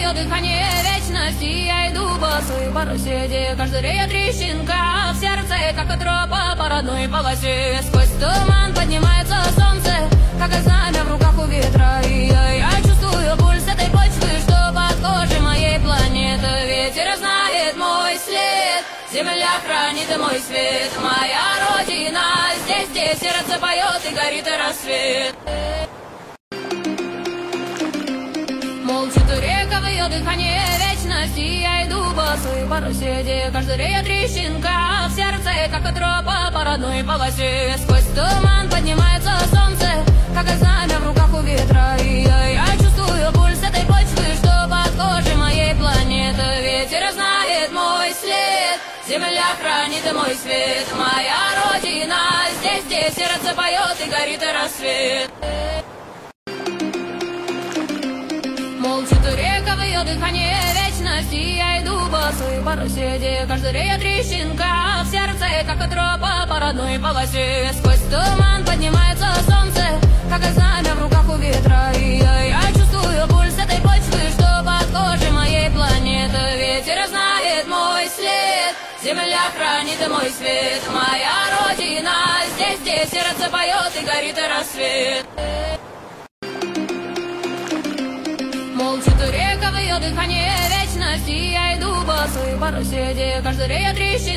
ее дыхание вечности. Я иду босой по России, каждый рея трещинка в сердце, как от тропа по родной полосе. Сквозь туман поднимается солнце, как и знамя в руках у ветра. И я чувствую пульс этой почвы, что под кожей моей планеты. Ветер знает мой след, земля хранит мой свет. Моя родина здесь, где сердце поет и горит рассвет. Молчит река в ее дыхание вечности. Я иду босой по России, каждый рея трещинка в сердце, как от тропа по родной полосе. Сквозь туман поднимается солнце, как и знамя в руках у ветра. И я чувствую пульс этой почвы, что под кожей моей планеты. Ветер знает мой след, земля хранит мой свет. Моя родина здесь, где сердце поет и горит рассвет. Молчит река в ее дыхание вечности. Я иду босой по России, каждый рея трещинка в сердце, как от тропа по родной полосе. Сквозь туман поднимается солнце, как и знамя в руках у ветра. И я чувствую пульс этой почвы, что под кожей моей планеты. Ветер знает мой след, земля хранит мой свет. Моя родина здесь, где сердце поет и горит рассвет. Молчит река в ее дыхание вечности. Я иду босой по России, каждый рея трещинка